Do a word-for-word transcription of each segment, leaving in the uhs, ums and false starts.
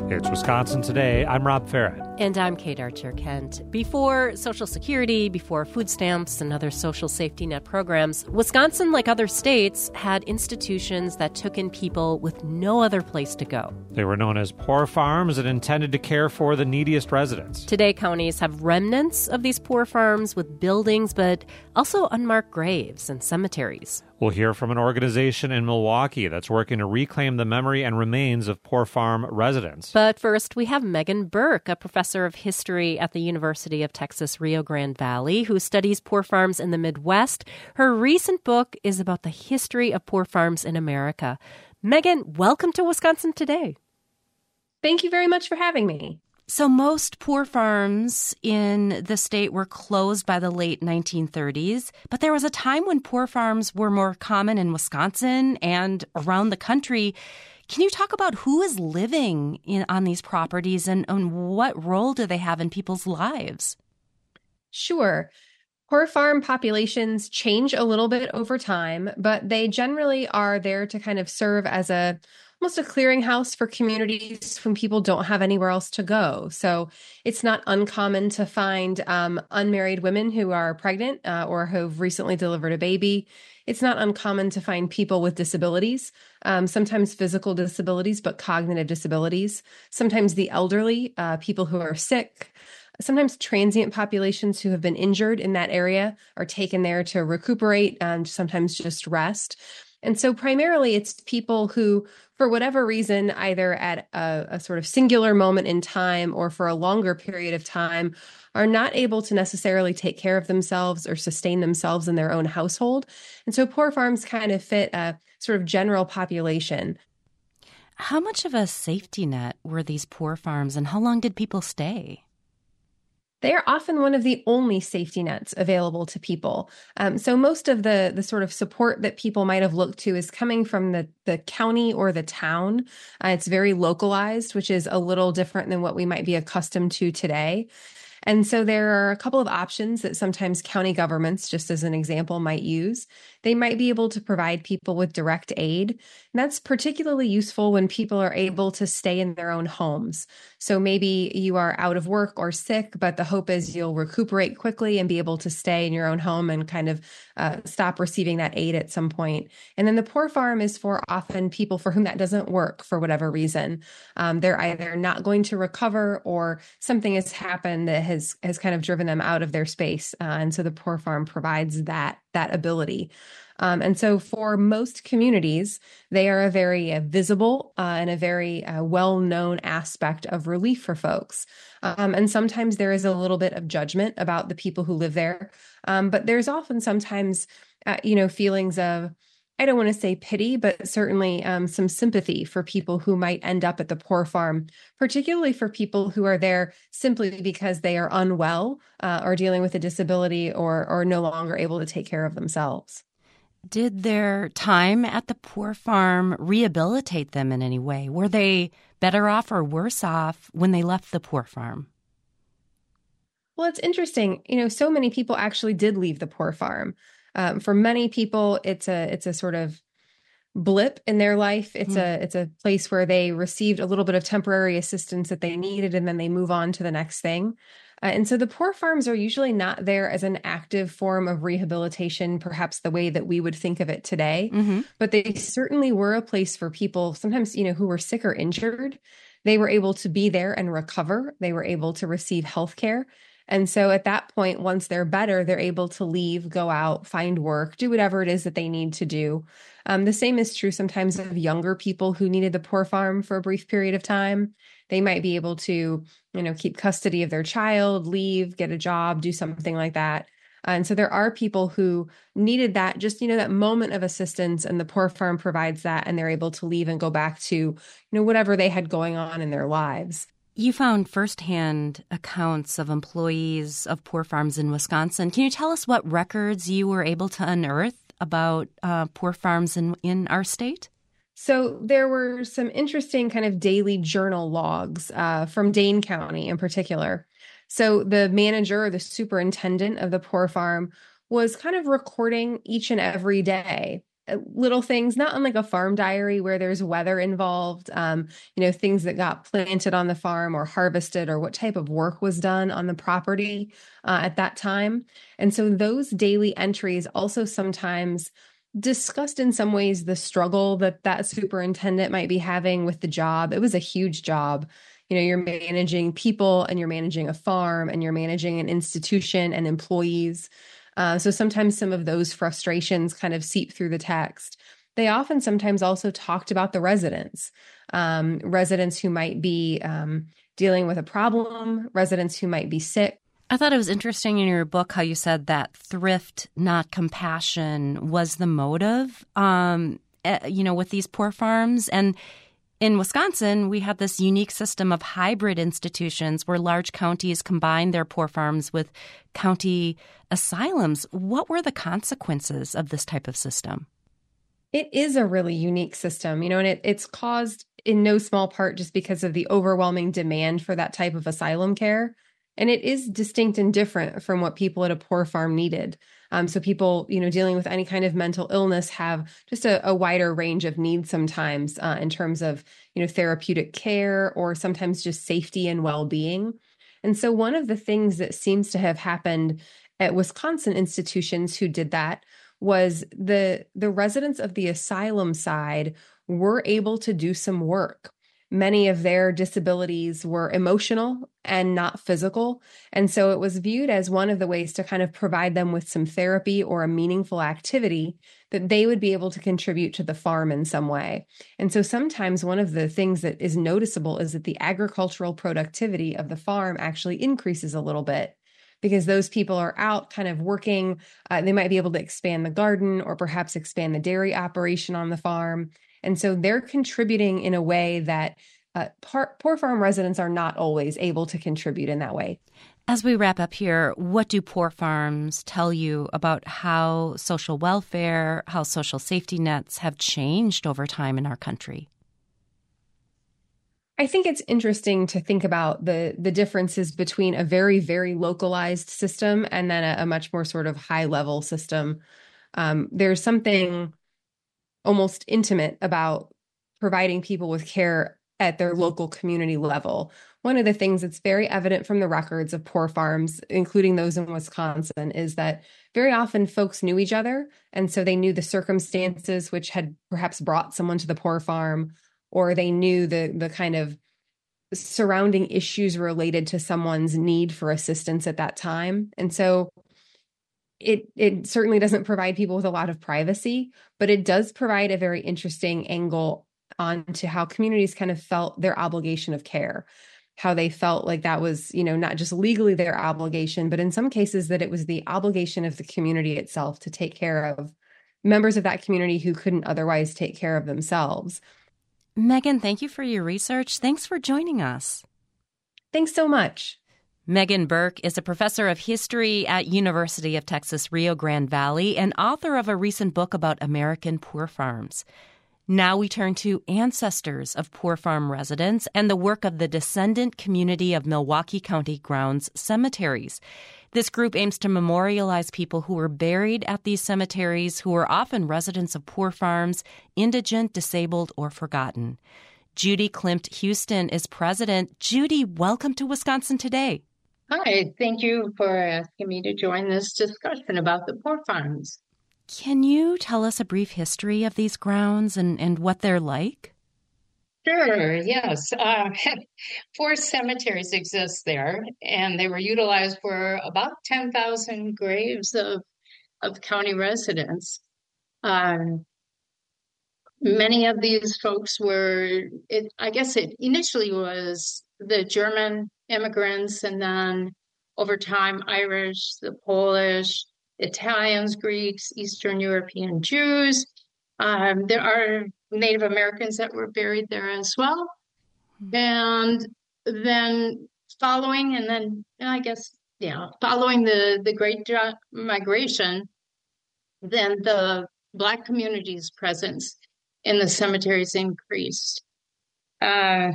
It's Wisconsin Today. I'm Rob Farrett. And I'm Kate Archer-Kent. Before Social Security, before food stamps and other social safety net programs, Wisconsin, like other states, had institutions that took in people with no other place to go. They were known as poor farms and intended to care for the neediest residents. Today, counties have remnants of these poor farms with buildings, but also unmarked graves and cemeteries. We'll hear from an organization in Milwaukee that's working to reclaim the memory and remains of poor farm residents. But first, we have Megan Burke, a professor of history at the University of Texas Rio Grande Valley, who studies poor farms in the Midwest. Her recent book is about the history of poor farms in America. Megan, welcome to Wisconsin Today. Thank you very much for having me. So most poor farms in the state were closed by the late nineteen thirties, but there was a time when poor farms were more common in Wisconsin and around the country. Can you talk about who is living in, on these properties and, and what role do they have in people's lives? Sure. Poor farm populations change a little bit over time, but they generally are there to kind of serve as a almost a clearinghouse for communities when people don't have anywhere else to go. So it's not uncommon to find um, unmarried women who are pregnant uh, or who've recently delivered a baby. It's not uncommon to find people with disabilities, um, sometimes physical disabilities, but cognitive disabilities, sometimes the elderly, uh, people who are sick. Sometimes transient populations who have been injured in that area are taken there to recuperate and sometimes just rest. And so primarily it's people who, for whatever reason, either at a, a sort of singular moment in time or for a longer period of time, are not able to necessarily take care of themselves or sustain themselves in their own household. And so poor farms kind of fit a sort of general population. How much of a safety net were these poor farms and how long did people stay? They are often one of the only safety nets available to people. Um, so most of the the sort of support that people might have looked to is coming from the, the county or the town. Uh, it's very localized, which is a little different than what we might be accustomed to today. And so there are a couple of options that sometimes county governments, just as an example, might use. They might be able to provide people with direct aid. And that's particularly useful when people are able to stay in their own homes. So maybe you are out of work or sick, but the hope is you'll recuperate quickly and be able to stay in your own home and kind of uh, stop receiving that aid at some point. And then the poor farm is for often people for whom that doesn't work for whatever reason. Um, they're either not going to recover or something has happened that has, has kind of driven them out of their space. Uh, and so the poor farm provides that, that ability. Um, and so for most communities, they are a very uh, visible uh, and a very uh, well-known aspect of relief for folks. Um, and sometimes there is a little bit of judgment about the people who live there. Um, but there's often sometimes, uh, you know, feelings of, I don't want to say pity, but certainly um, some sympathy for people who might end up at the poor farm, particularly for people who are there simply because they are unwell uh, or dealing with a disability or or no longer able to take care of themselves. Did their time at the poor farm rehabilitate them in any way? Were they better off or worse off when they left the poor farm? Well, it's interesting. You know, so many people actually did leave the poor farm. Um, for many people, it's a it's a sort of blip in their life. It's mm. a it's a place where they received a little bit of temporary assistance that they needed, and then they move on to the next thing. Uh, and so the poor farms are usually not there as an active form of rehabilitation, perhaps the way that we would think of it today. Mm-hmm. But they certainly were a place for people, sometimes, you know, who were sick or injured. They were able to be there and recover. They were able to receive health care. And so at that point, once they're better, they're able to leave, go out, find work, do whatever it is that they need to do. Um, the same is true sometimes of younger people who needed the poor farm for a brief period of time. They might be able to, you know, keep custody of their child, leave, get a job, do something like that. And so there are people who needed that, just, you know, that moment of assistance, and the poor farm provides that, and they're able to leave and go back to, you know, whatever they had going on in their lives. You found firsthand accounts of employees of poor farms in Wisconsin. Can you tell us what records you were able to unearth about uh, poor farms in, in our state? So there were some interesting kind of daily journal logs uh, from Dane County in particular. So the manager or the superintendent of the poor farm was kind of recording each and every day little things, not unlike a farm diary where there's weather involved, um, you know, things that got planted on the farm or harvested or what type of work was done on the property uh, at that time. And so those daily entries also sometimes discussed in some ways the struggle that that superintendent might be having with the job. It was a huge job. You know, you're managing people and you're managing a farm and you're managing an institution and employees. Uh, so sometimes some of those frustrations kind of seep through the text. They often sometimes also talked about the residents, um, residents who might be um, dealing with a problem, residents who might be sick. I thought it was interesting in your book how you said that thrift, not compassion, was the motive, um, uh, you know, with these poor farms. And in Wisconsin, we had this unique system of hybrid institutions where large counties combined their poor farms with county asylums. What were the consequences of this type of system? It is a really unique system, you know, and it, it's caused in no small part just because of the overwhelming demand for that type of asylum care. And it is distinct and different from what people at a poor farm needed. Um, so people, you know, dealing with any kind of mental illness have just a, a wider range of needs sometimes uh, in terms of, you know, therapeutic care or sometimes just safety and well-being. And so one of the things that seems to have happened at Wisconsin institutions who did that was the the residents of the asylum side were able to do some work. Many of their disabilities were emotional and not physical. And so it was viewed as one of the ways to kind of provide them with some therapy or a meaningful activity that they would be able to contribute to the farm in some way. And so sometimes one of the things that is noticeable is that the agricultural productivity of the farm actually increases a little bit because those people are out kind of working. Uh, they might be able to expand the garden or perhaps expand the dairy operation on the farm. And so they're contributing in a way that uh, par- poor farm residents are not always able to contribute in that way. As we wrap up here, what do poor farms tell you about how social welfare, how social safety nets have changed over time in our country? I think it's interesting to think about the the differences between a very, very localized system and then a, a much more sort of high level system. Um, there's something almost intimate about providing people with care at their local community level. One of the things that's very evident from the records of poor farms, including those in Wisconsin, is that very often folks knew each other. And so they knew the circumstances which had perhaps brought someone to the poor farm, or they knew the the kind of surrounding issues related to someone's need for assistance at that time. And so It it certainly doesn't provide people with a lot of privacy, but it does provide a very interesting angle onto how communities kind of felt their obligation of care, how they felt like that was, you know, not just legally their obligation, but in some cases that it was the obligation of the community itself to take care of members of that community who couldn't otherwise take care of themselves. Megan, thank you for your research. Thanks for joining us. Thanks so much. Megan Burke is a professor of history at University of Texas Rio Grande Valley and author of a recent book about American poor farms. Now we turn to ancestors of poor farm residents and the work of the descendant community of Milwaukee County Grounds Cemeteries. This group aims to memorialize people who were buried at these cemeteries who were often residents of poor farms, indigent, disabled, or forgotten. Judy Klimt Houston is president. Judy, welcome to Wisconsin Today. Hi, thank you for asking me to join this discussion about the poor farms. Can you tell us a brief history of these grounds and, and what they're like? Sure, yes. Uh, four cemeteries exist there, and they were utilized for about ten thousand graves of, of county residents. Um, many of these folks were, it, I guess it initially was the German immigrants, and then over time, Irish, the Polish, Italians, Greeks, Eastern European Jews. Um, there are Native Americans that were buried there as well. And then following, and then I guess, yeah, following the, the Great Migration, then the Black community's presence in the cemeteries increased. Uh,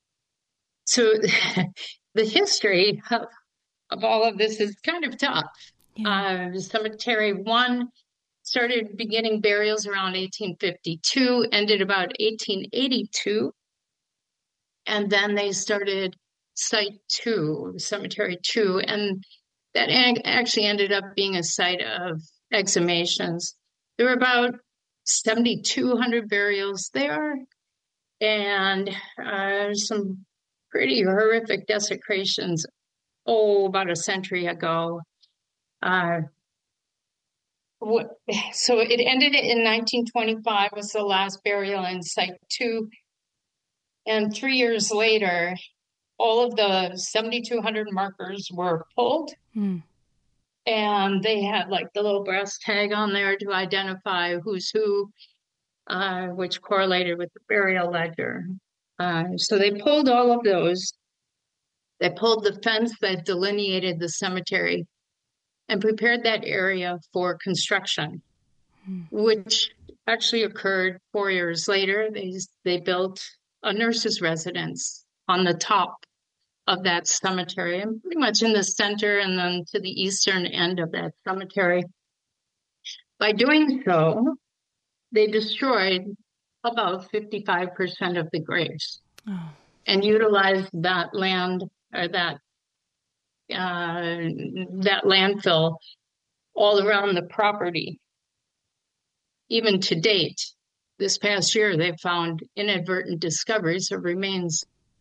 so the history of, of all of this is kind of tough. Yeah. Uh, cemetery one started beginning burials around eighteen fifty-two, ended about eighteen eighty-two. And then they started Site two, Cemetery two, and that actually ended up being a site of exhumations. There were about seventy-two hundred burials there, and uh, some pretty horrific desecrations, oh, about a century ago. Uh, what, so it ended in nineteen twenty-five, was the last burial in Site two. And three years later, all of the seventy-two hundred markers were pulled. Mm. And they had like the little brass tag on there to identify who's who, uh, which correlated with the burial ledger. Uh, so they pulled all of those. They pulled the fence that delineated the cemetery and prepared that area for construction, mm. which actually occurred four years later. They, they built a nurse's residence on the top of that cemetery, and pretty much in the center and then to the eastern end of that cemetery. By doing so, they destroyed about fifty-five percent of the graves oh. and utilized that land or that uh, that landfill all around the property. Even to date, this past year, they've found inadvertent discoveries of remains.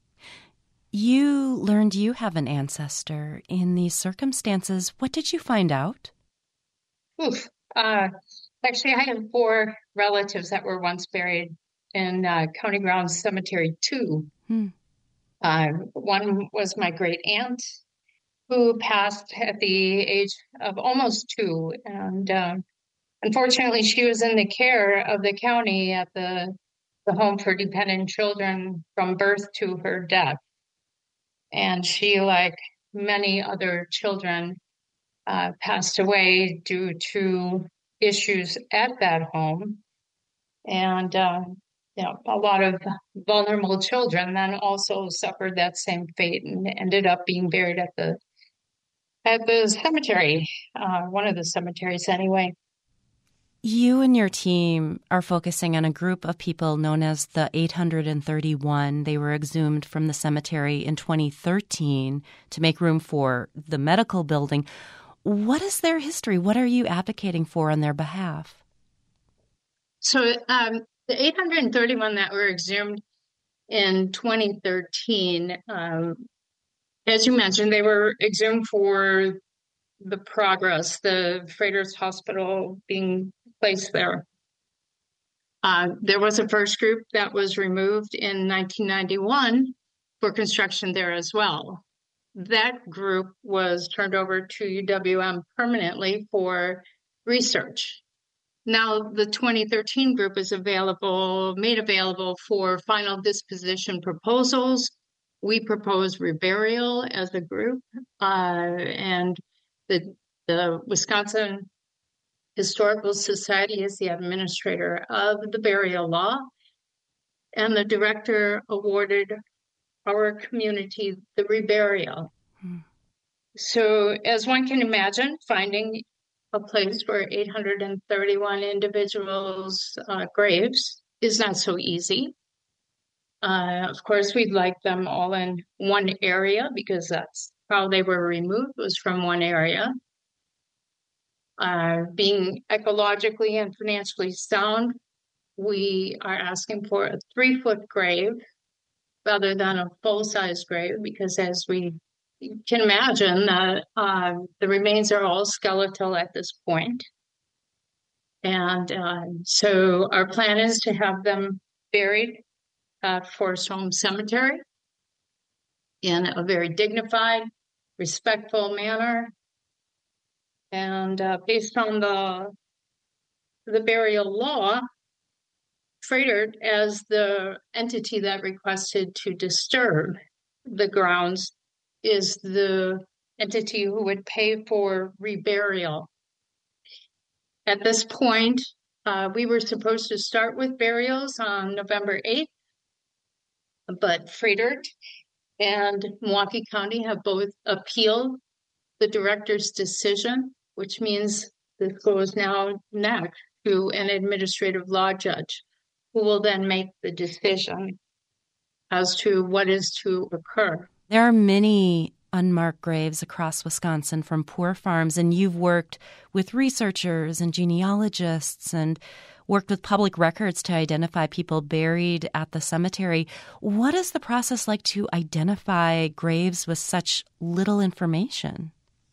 You learned you have an ancestor in these circumstances. What did you find out? Oof. Uh, actually, I have four relatives that were once buried in uh, County Grounds Cemetery two. Hmm. Uh, one was my great aunt, who passed at the age of almost two. And uh, unfortunately, she was in the care of the county at the, the Home for Dependent Children from birth to her death. And she, like many other children, uh, passed away due to issues at that home. And, uh, you know, a lot of vulnerable children then also suffered that same fate and ended up being buried at the at the cemetery, uh, one of the cemeteries anyway. You and your team are focusing on a group of people known as the eight hundred thirty-one. They were exhumed from the cemetery in twenty thirteen to make room for the medical building. What is their history? What are you advocating for on their behalf? So um, the eight hundred thirty-one that were exhumed in twenty thirteen, um, as you mentioned, they were exhumed for the progress, the Freighter's Hospital being placed there. Uh, there was a first group that was removed in nineteen ninety-one for construction there as well. That group was turned over to U W M permanently for research. Now the twenty thirteen group is available, made available for final disposition proposals. We propose reburial as a group, uh, and the the Wisconsin Historical Society is the administrator of the burial law, and the director awarded our community the reburial. Hmm. So as one can imagine, finding a place for eight hundred thirty-one individuals' uh, graves is not so easy. Uh, of course, we'd like them all in one area because that's how they were removed, was from one area. Uh, being ecologically and financially sound, we are asking for a three-foot grave rather than a full-size grave because, as we can imagine, uh, uh, the remains are all skeletal at this point. And uh, so our plan is to have them buried at Forest Home Cemetery in a very dignified, respectful manner. And uh, based on the the burial law, Freighter, as the entity that requested to disturb the grounds, is the entity who would pay for reburial. At this point, uh, we were supposed to start with burials on November eighth, but Freighter and Milwaukee County have both appealed the director's decision, which means this goes now next to an administrative law judge who will then make the decision as to what is to occur. There are many unmarked graves across Wisconsin from poor farms, and you've worked with researchers and genealogists and worked with public records to identify people buried at the cemetery. What is the process like to identify graves with such little information?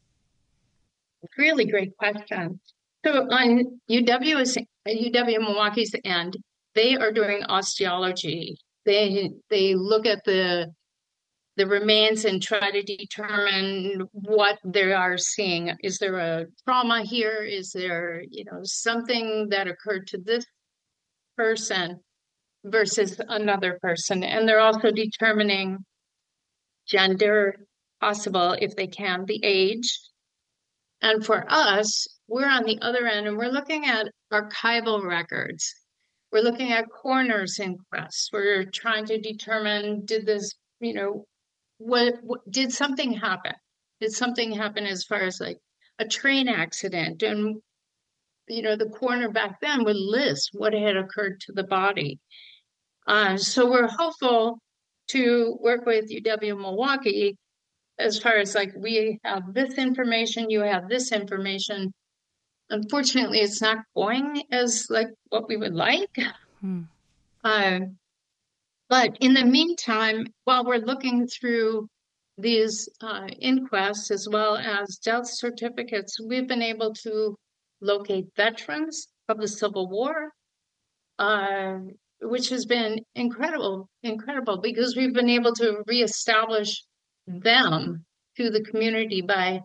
Really great question. So on U W's, U W Milwaukee's end, they are doing osteology. They they look at the the remains and try to determine what they are seeing. Is there a trauma here? Is there, you know, something that occurred to this person versus another person? And they're also determining gender, possible if they can, the age. And for us, we're on the other end and we're looking at archival records. We're looking at coroner's inquests. We're trying to determine, did this, you know, What, what did something happen? Did something happen as far as like a train accident? And, you know, the coroner back then would list what had occurred to the body. Uh, so we're hopeful to work with U W Milwaukee as far as like, we have this information, you have this information. Unfortunately, it's not going as like what we would like. Hmm. Uh, But in the meantime, while we're looking through these uh, inquests as well as death certificates, we've been able to locate veterans of the Civil War, uh, which has been incredible, incredible, because we've been able to reestablish them to the community by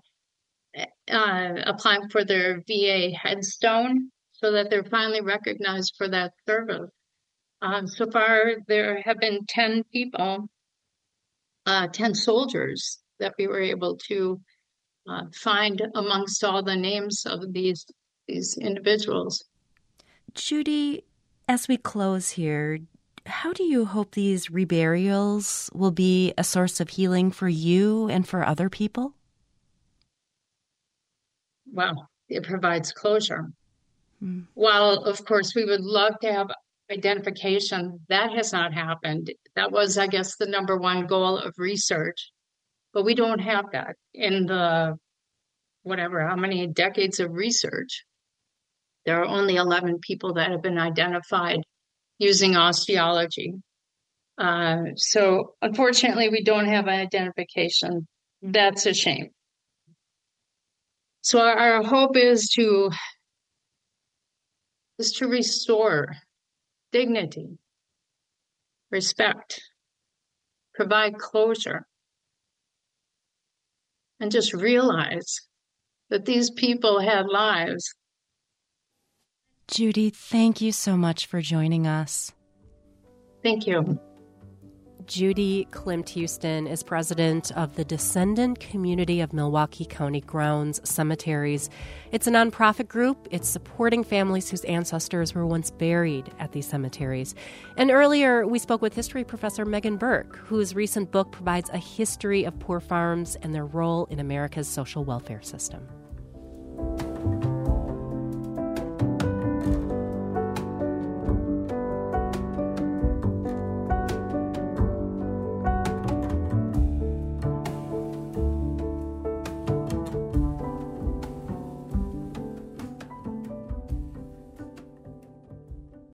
uh, applying for their V A headstone so that they're finally recognized for that service. Um, so far, there have been ten people, uh, ten soldiers that we were able to uh, find amongst all the names of these these individuals. Judy, as we close here, how do you hope these reburials will be a source of healing for you and for other people? Well, it provides closure. Hmm. While, of course, we would love to have identification, that has not happened. That was, I guess, the number one goal of research, but we don't have that in the whatever, how many decades of research. There are only eleven people that have been identified using osteology. Uh, so unfortunately, we don't have an identification. That's a shame. So our, our hope is to is to restore dignity, respect, provide closure, and just realize that these people had lives. Judy, thank you so much for joining us. Thank you. Judy Klimt Houston is president of the Descendant Community of Milwaukee County Grounds Cemeteries. It's a nonprofit group. It's supporting families whose ancestors were once buried at these cemeteries. And earlier, we spoke with history professor Megan Burke, whose recent book provides a history of poor farms and their role in America's social welfare system.